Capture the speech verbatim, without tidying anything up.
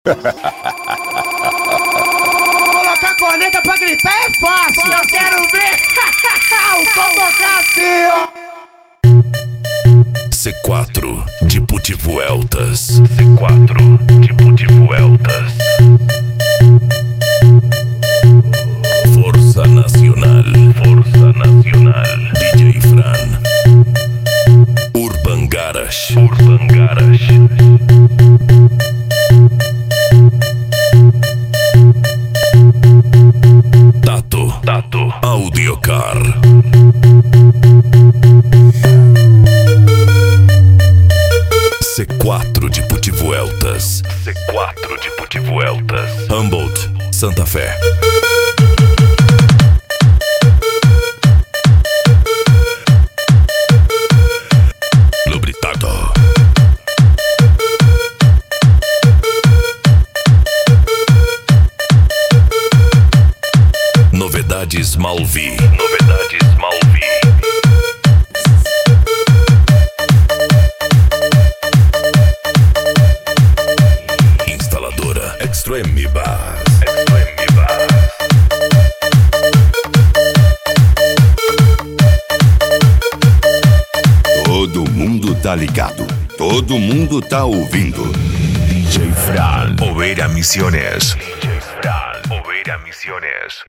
Colocar corneta pra gritar é fácil. Eu quero ver o som tocar assim, ó. C quatro de Putivueltas. C quatro de Putivueltas. Força Nacional. Força Nacional. D J Fran. Urban Garage. Urban Garage. Tato. Tato. Audiocar. C quatro de Putivueltas. C quatro de Putivueltas. Humboldt, Santa Fé. Lubritado. Novidades Malvi. Novidades Malvi. Extreme Bass. Extreme Bass. Todo mundo tá ligado. Todo mundo tá ouvindo. D J Fran. Oveira Misiones. D J Fran. Oveira Misiones.